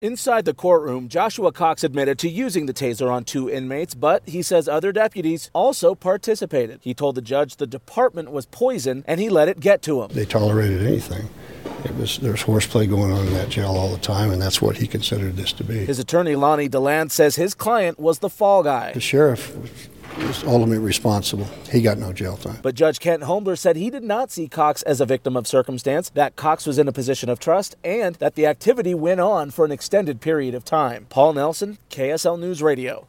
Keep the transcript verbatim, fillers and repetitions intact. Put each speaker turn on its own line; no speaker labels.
Inside the courtroom, Joshua Cox admitted to using the taser on two inmates, but he says other deputies also participated. He told the judge the department was poison and he let it get to him.
They tolerated anything. It was, there's horseplay going on in that jail all the time, and that's what he considered this to be.
His attorney, Lonnie DeLand, says his client was the fall guy.
The sheriff was ultimately responsible. He got no jail time.
But Judge Kent Holmler said he did not see Cox as a victim of circumstance, that Cox was in a position of trust, and that the activity went on for an extended period of time. Paul Nelson, K S L News Radio.